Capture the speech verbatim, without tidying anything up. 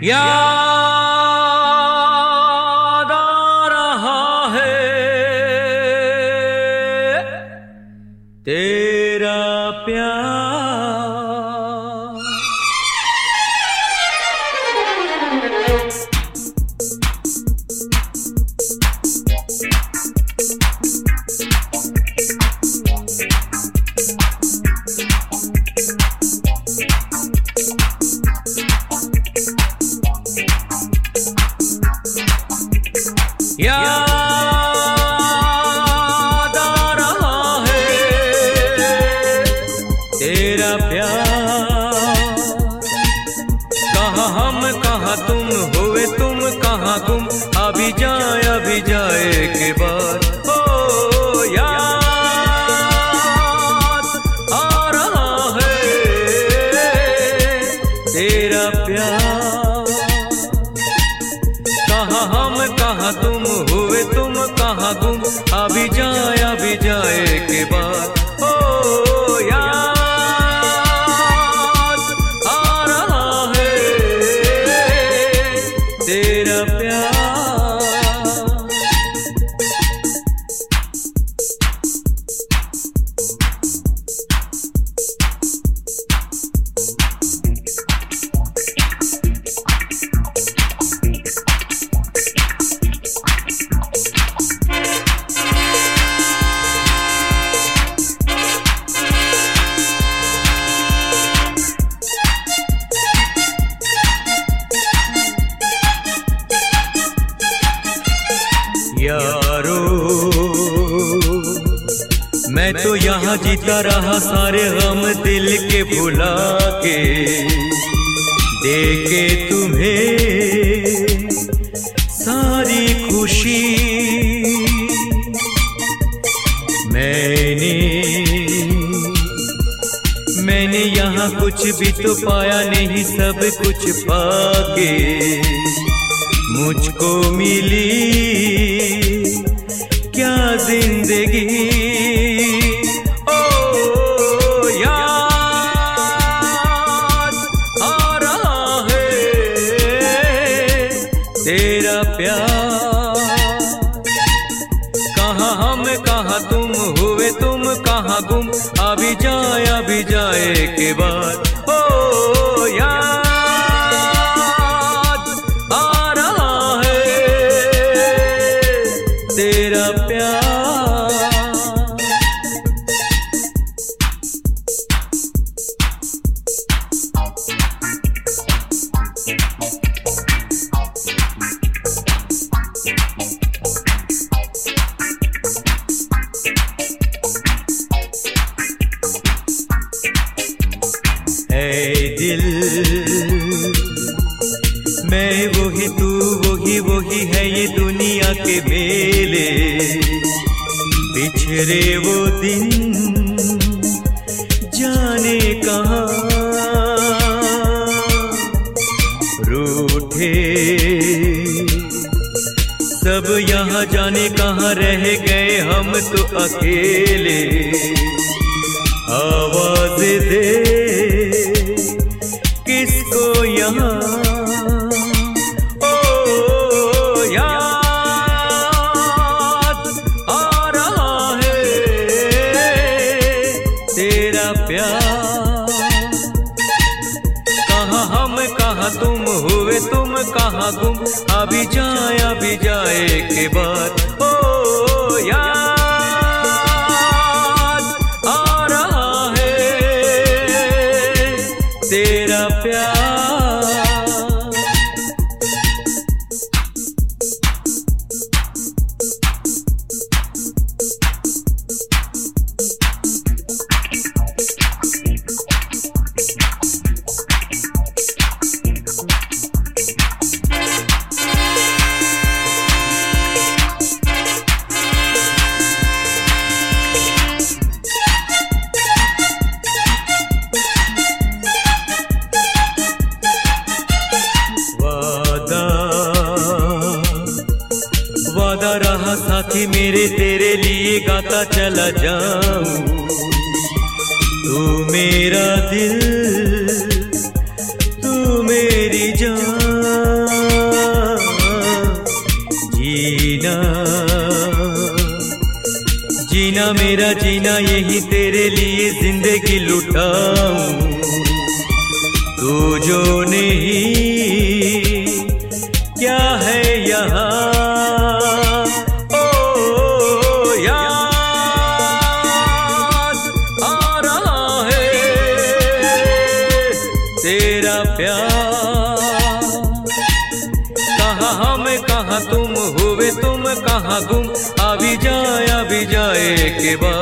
याद आ रहा है तेरा प्यार। याद आ रहा है तेरा प्यार। कहाँ हम कहाँ तुम, हुए तुम कहाँ गुम, अभी जाए अभी जाए के बाद। ओ याद आ रहा है तेरा प्यार। कहाँ हम कहाँ तुम, हुए तुम कहाँ गुम, अभी जाए अभी जाए के बाद। ओ याद आ रहा है तेरा प्यार। यारो मैं तो यहाँ जीता रहा सारे गम दिल के भुला के, देके तुम्हें सारी खुशी। मैंने मैंने यहाँ कुछ भी तो पाया नहीं, सब कुछ पाके मुझको मिली क्या जिंदगी। ओ याद आ रहा है तेरा प्यार। कहाँ हम कहाँ तुम, हुए तुम कहाँ गुम, अभी जाए अभी जाए के बाद। ओ याद आ रहा है तेरा प्यार। ऐ दिल मैं वही तू वही वही है ये दुनिया के मेले। बिछड़े वो दिन जाने कहाँ, रूठे सब यहाँ जाने कहाँ, रह गए हम तो अकेले। आवाज दे किसको यहाँ। ओ याद आ रहा है तेरा प्यार। कहाँ हम कहाँ तुम, हुए तुम कहाँ गुम, अभी जाए अभी जाए के बाद। ओ याद आ रहा है तेरा प्यार। वादा रहा साथी मेरे तेरे लिए गाता चला जाऊं। तू मेरा दिल, तू मेरी जान। जीना, जीना मेरा जीना यही तेरे लिए जिंदगी लुटाऊं। तू जो नहीं क्या है यहाँ, ओ याद आ रहा है तेरा प्यार। कहाँ हम कहाँ तुम हुए तुम कहाँ गुम, अभी जाए अभी जाए के बाद।